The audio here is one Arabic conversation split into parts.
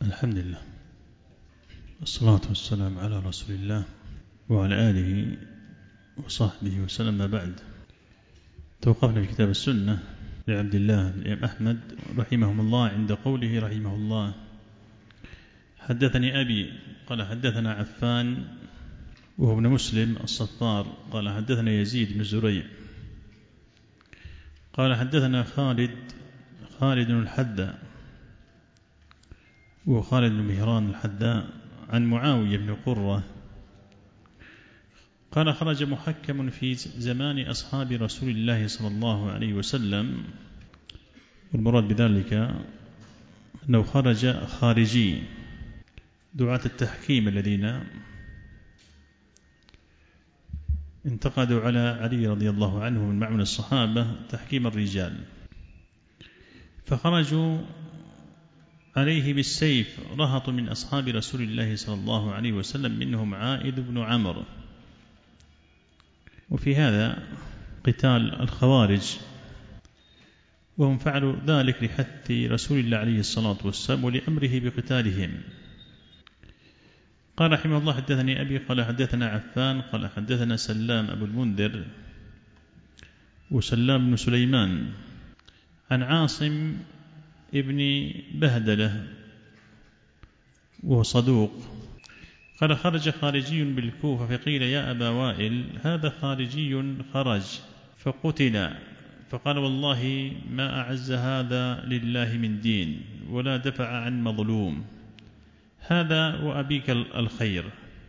الحمد لله والصلاة والسلام على رسول الله وعلى آله وصحبه وسلم. بعد، توقفنا في كتاب السنة لعبد الله بن أحمد رحمه الله عند قوله رحمه الله: حدثني أبي قال حدثنا عفان وهو ابن مسلم الصفار قال حدثنا يزيد بن زريع قال حدثنا خالد الحذاء وخالد بن مهران الحذاء عن معاوية بن قرة قال: خرج محكم في زمان أصحاب رسول الله صلى الله عليه وسلم. والمراد بذلك أنه خرج خارجي دعاة التحكيم الذين انتقدوا على علي رضي الله عنه من معمل الصحابة تحكيم الرجال، فخرجوا عليه بالسيف رهط من أصحاب رسول الله صلى الله عليه وسلم، منهم عائد بن عمرو. وفي هذا قتال الخوارج، وهم فعلوا ذلك لحث رسول الله عليه الصلاة والسلام ولأمره بقتالهم. قال رحمه الله: حدثني أبي قال حدثنا عفان قال حدثنا سلام أبو المنذر وسلام بن سليمان عن عاصم ابن بهدلة وهو صدوق قال: خرج خارجي بالكوفة فقيل: يا أبا وائل هذا خارجي خرج فقتل، فقال: والله ما أعز هذا لله من دين ولا دفع عن مظلوم، هذا وأبيك الخير.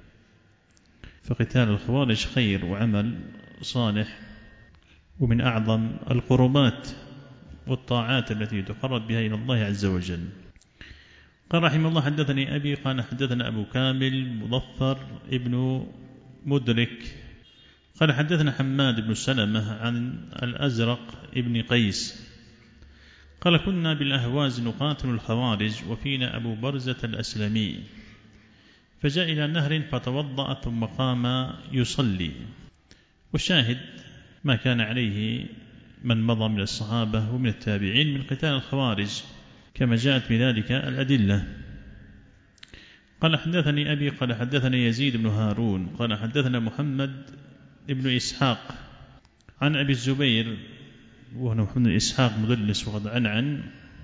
فقتال الخوارج خير وعمل صالح، ومن أعظم القربات والطاعات التي تقرب بها إلى الله عز وجل. قال رحمه الله: حدثني أبي قال حدثنا أبو كامل مظفر ابن مدرك قال حدثنا حماد بن سلمة عن الأزرق ابن قيس قال: كنا بالأهواز نقاتل الخوارج وفينا أبو برزة الأسلمي، فجاء إلى نهر فتوضأ ثم قام يصلي. والشاهد ما كان عليه من مضى من الصحابة ومن التابعين من قتال الخوارج كما جاءت بذلك الأدلة. قال: حدثني أبي قال حدثنا يزيد بن هارون قال حدثنا محمد بن إسحاق عن أبي الزبير وهو محمد بن إسحاق مدلس وقد عنعن،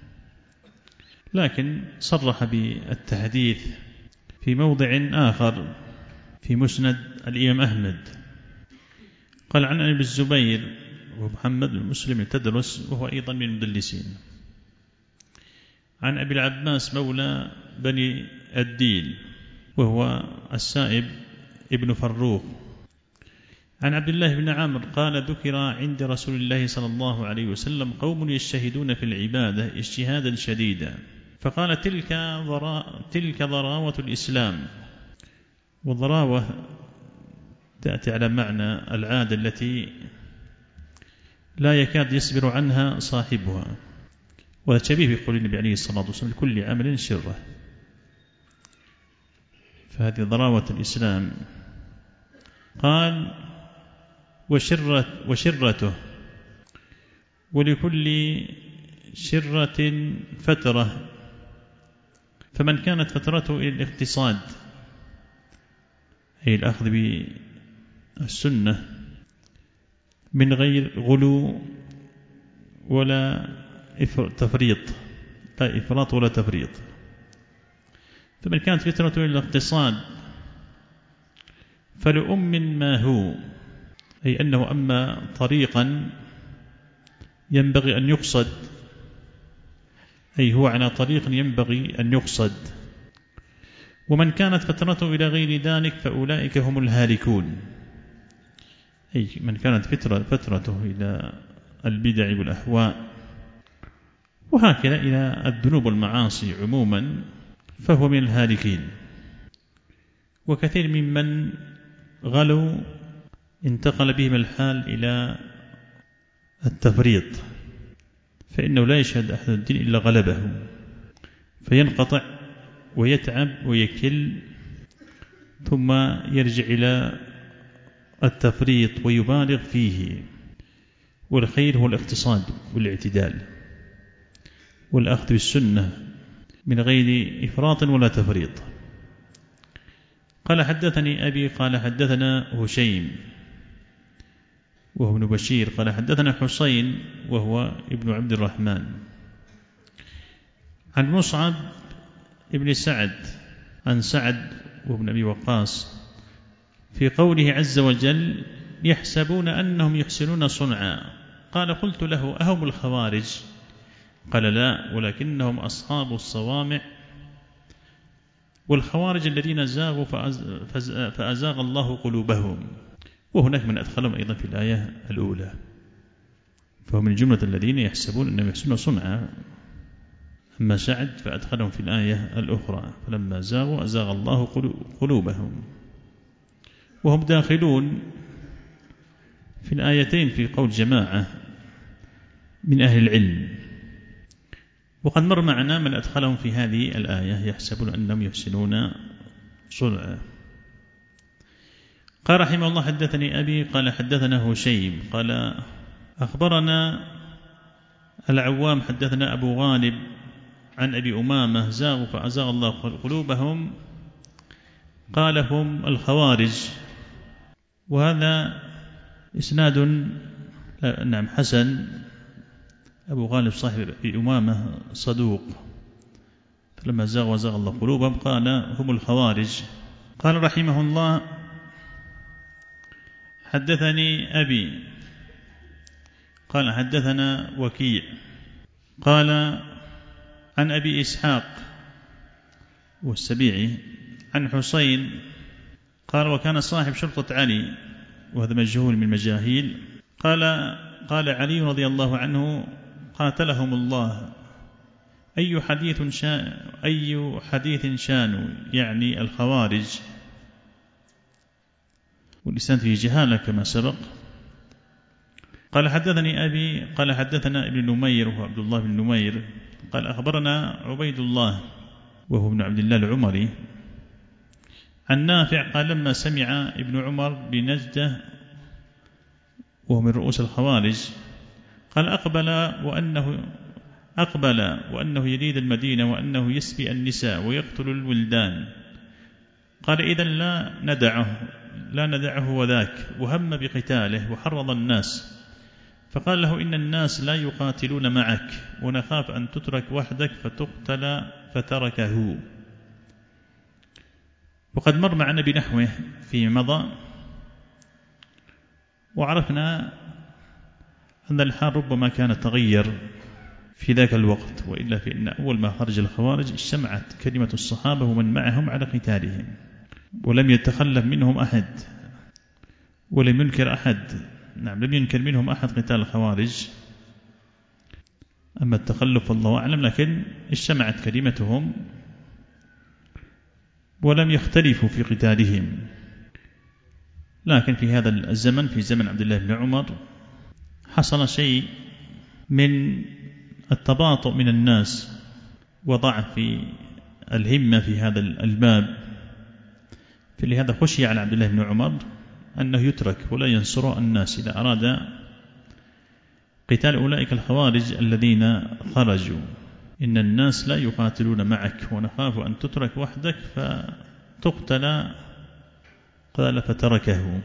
لكن صرح بالتحديث في موضع آخر في مسند الإمام أحمد. قال: عن أبي الزبير ومحمد بن مسلم التدرس وهو أيضا من المدلسين، عن أبي العباس مولى بني الديل وهو السائب ابن فروخ، عن عبد الله بن عمرو قال: ذكر عند رسول الله صلى الله عليه وسلم قوم يجتهدون في العبادة اجتهادا شديدا، فقال: تلك ضراوة الإسلام. والضراوة تأتي على معنى العادة التي لا يكاد يصبر عنها صاحبها، وشبيه بقول النبي عليه الصلاة والسلام: لكل عمل شرة. فهذه ضراوة الإسلام. قال: وشرته، ولكل شرة فترة، فمن كانت فترته إلى الاقتصاد أي الأخذ بالسنة من غير غلو ولا تفريط، لا إفراط ولا تفريط، فمن كانت فترته إلى الاقتصاد فلأم ما هو، أي أنه أما طريقا ينبغي أن يقصد، أي هو على طريق ينبغي أن يقصد. ومن كانت فترته إلى غير ذلك فأولئك هم الهالكون، أي من كانت فترته إلى البدع والأهواء وهكذا إلى الذنوب والمعاصي عموما فهو من الهالكين. وكثير ممن غلوا انتقل بهم الحال إلى التفريط، فإنه لا يشهد أحد الدين إلا غلبه، فينقطع ويتعب ويكل ثم يرجع إلى التفريط ويبالغ فيه. والخير هو الاقتصاد والاعتدال والأخذ بالسنة من غير إفراط ولا تفريط. قال حدثني أبي قال حدثنا هشيم وهو ابن بشير قال حدثنا حسين وهو ابن عبد الرحمن عن مصعب ابن سعد عن سعد وابن أبي وقاص في قوله عز وجل يحسبون أنهم يحسنون صنعا. قال قلت له أهم الخوارج؟ قال لا ولكنهم أصحاب الصوامع والخوارج الذين زاغوا فأزاغ الله قلوبهم. وهناك من أدخلهم أيضا في الآية الأولى، فهم من جملة الذين يحسبون أنهم يحسنون صنعا. أما سعد فأدخلهم في الآية الأخرى فلما زاغوا أزاغ الله قلوبهم. وهم داخلون في الآيتين في قول جماعة من أهل العلم. وقد مر معنا من أدخلهم في هذه الآية يحسبون أنهم يحسنون صنعا. قال رحمه الله حدثني أبي قال حدثنا هشيم قال أخبرنا العوام حدثنا أبو غالب عن أبي أمامة زاغوا فأزاغ الله قلوبهم قال هم الخوارج. وهذا إسناد نعم حسن. أبو غالب صاحب أبي أمامة صدوق، فلما زاغ وزاغ الله قلوبهم قال هم الخوارج. قال رحمه الله حدثني أبي قال حدثنا وكيع قال عن أبي إسحاق والسبيعي عن حسين قال وكان صاحب شرطة علي وهذا مجهول من مجاهيل. قال علي رضي الله عنه قاتلهم الله أي حديث شانوا يعني الخوارج. والإسناد فيه جهالة كما سبق. قال حدثني أبي قال حدثنا ابن نمير وهو عبد الله بن نمير قال أخبرنا عبيد الله وهو ابن عبد الله العمري عن نافع قال لما سمع ابن عمر بنجدة وهو من رؤوس الخوارج قال أقبل وأنه يريد المدينة وأنه يسبي النساء ويقتل الولدان. قال إذن لا ندعه وذاك، وهم بقتاله وحرض الناس. فقال له إن الناس لا يقاتلون معك ونخاف أن تترك وحدك فتقتل فتركه. وقد مر معنا بنحوه في مضى. وعرفنا أن الحال ربما كان تغير في ذاك الوقت، وإلا فإن أول ما خرج الخوارج اجتمعت كلمة الصحابة ومن معهم على قتالهم ولم يتخلف منهم أحد ولم ينكر أحد. نعم لم ينكر منهم أحد قتال الخوارج. أما التخلف الله أعلم، لكن اجتمعت كلمتهم ولم يختلفوا في قتالهم. لكن في هذا الزمن في زمن عبد الله بن عمر حصل شيء من التباطؤ من الناس وضعف في الهمة في هذا الباب. فلهذا خشي على عبد الله بن عمر أنه يترك ولا ينصر الناس إذا أراد قتال أولئك الخوارج الذين خرجوا. إن الناس لا يقاتلون معك ونخاف أن تترك وحدك فتقتل. قال فتركه.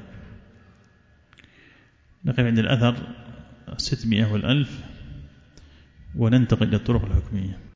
نقف عند الأثر 600 والألف وننتقل إلى الطرق الحكمية.